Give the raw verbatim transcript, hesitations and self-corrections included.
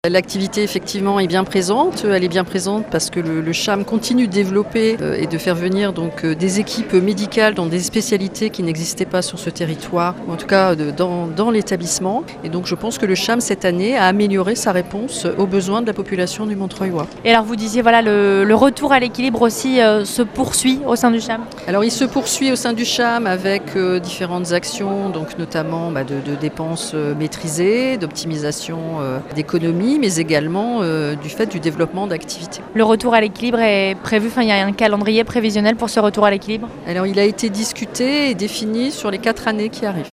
L'activité effectivement est bien présente, elle est bien présente parce que le, le CHAM continue de développer euh, et de faire venir donc euh, des équipes médicales dans des spécialités qui n'existaient pas sur ce territoire, ou en tout cas de, dans, dans l'établissement. Et donc je pense que le CHAM cette année a amélioré sa réponse aux besoins de la population du Montreuilois. Et alors vous disiez voilà le, le retour à l'équilibre aussi euh, se poursuit au sein du CHAM. Alors il se poursuit au sein du CHAM avec euh, différentes actions, donc notamment bah, de, de dépenses euh, maîtrisées, d'optimisation euh, d'économies, mais également euh, du fait du développement d'activités. Le retour à l'équilibre est prévu, enfin il y a un calendrier prévisionnel pour ce retour à l'équilibre? Alors il a été discuté et défini sur les quatre années qui arrivent.